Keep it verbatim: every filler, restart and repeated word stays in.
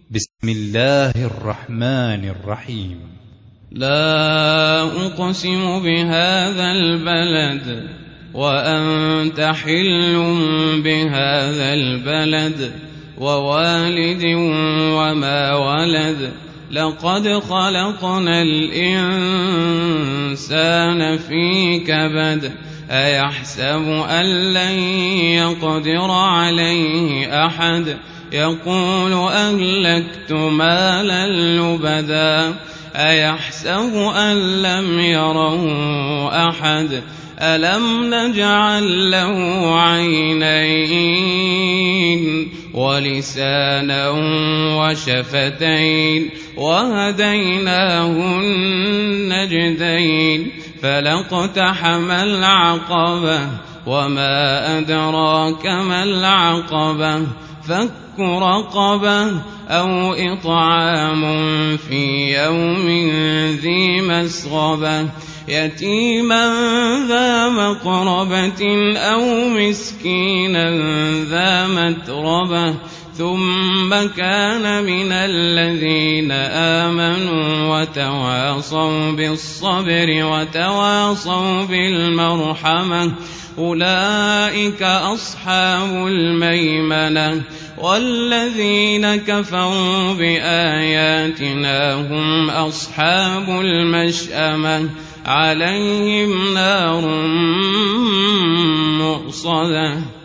بسم الله الرحمن الرحيم. لا أقسم بهذا البلد وأنت حل بهذا البلد ووالد وما ولد لقد خلقنا الإنسان في كبد أيحسب أن لن يقدر عليه أحد يقول أهلكت مالا لبدا أيحسب أن لم يره أحد ألم نجعل له عينين ولسانا وشفتين وهديناه النجدين فلاقتحم العقبة وما أدراك ما العقبة فك رقبة أو إطعام في يوم ذي مسغبة يتيما ذا مقربة أو مسكينا ذا متربة ثم كان من الذين آمنوا وتواصوا بالصبر وتواصوا بالمرحمة أولئك أصحاب الميمنة والذين كفروا بآياتنا هم أصحاب المشأمة عليهم نار مؤصدة.